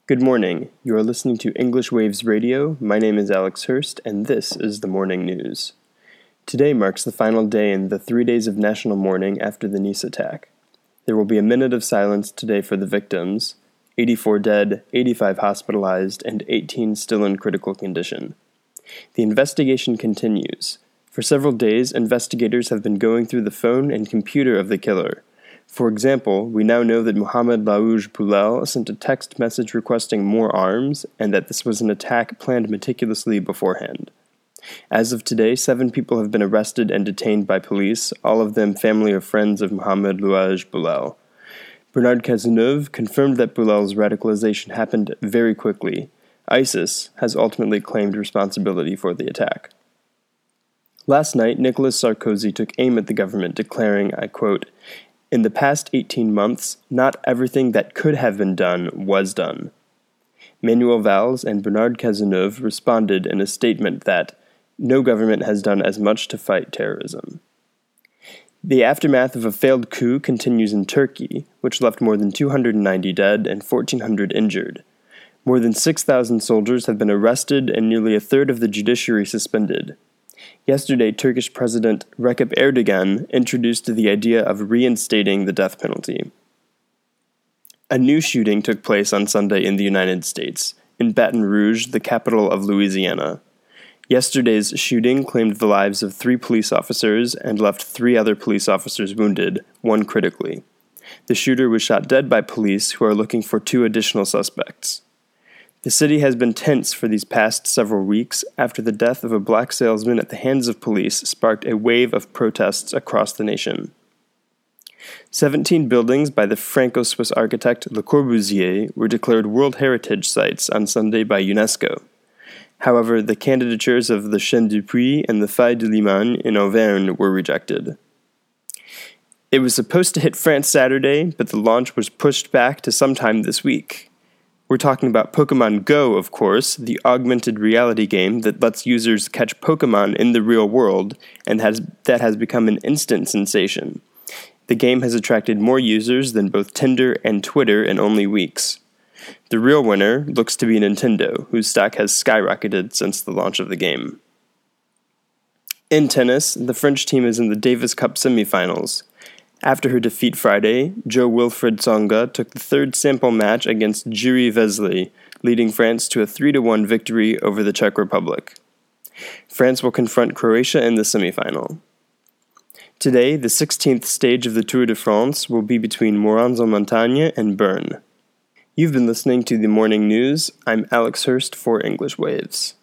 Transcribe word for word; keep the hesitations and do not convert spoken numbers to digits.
Good morning. You are listening to English Waves Radio. My name is Alex Hurst, and this is the morning news. Today marks the final day in the three days of national mourning after the Nice attack. There will be a minute of silence today for the victims, eighty-four dead, eighty-five hospitalized, and eighteen still in critical condition. The investigation continues. For several days, investigators have been going through the phone and computer of the killer. For example, we now know that Mohamed Laouj Boulal sent a text message requesting more arms, and that this was an attack planned meticulously beforehand. As of today, seven people have been arrested and detained by police, all of them family or friends of Mohamed Laouj Boulal. Bernard Cazeneuve confirmed that Boulal's radicalization happened very quickly. ISIS has ultimately claimed responsibility for the attack. Last night, Nicolas Sarkozy took aim at the government, declaring, I quote, "In the past eighteen months, not everything that could have been done was done." Manuel Valls and Bernard Cazeneuve responded in a statement that no government has done as much to fight terrorism. The aftermath of a failed coup continues in Turkey, which left more than two hundred ninety dead and fourteen hundred injured. More than six thousand soldiers have been arrested and nearly a third of the judiciary suspended. Yesterday, Turkish President Recep Erdogan introduced the idea of reinstating the death penalty. A new shooting took place on Sunday in the United States, in Baton Rouge, the capital of Louisiana. Yesterday's shooting claimed the lives of three police officers and left three other police officers wounded, one critically. The shooter was shot dead by police who are looking for two additional suspects. The city has been tense for these past several weeks after the death of a black salesman at the hands of police sparked a wave of protests across the nation. Seventeen buildings by the Franco-Swiss architect Le Corbusier were declared World Heritage Sites on Sunday by UNESCO. However, the candidatures of the Chêne du Puy and the Faille de Limagne in Auvergne were rejected. It was supposed to hit France Saturday, but the launch was pushed back to sometime this week. We're talking about Pokemon Go, of course, the augmented reality game that lets users catch Pokemon in the real world and has that has become an instant sensation. The game has attracted more users than both Tinder and Twitter in only weeks. The real winner looks to be Nintendo, whose stock has skyrocketed since the launch of the game. In tennis, the French team is in the Davis Cup semifinals. After her defeat Friday, Jo-Wilfried Tsonga took the third sample match against Jiří Veselý, leading France to a three to one victory over the Czech Republic. France will confront Croatia in the semifinal. Today, the sixteenth stage of the Tour de France will be between Morans-en-Montagne and Bern. You've been listening to the Morning News. I'm Alex Hurst for English Waves.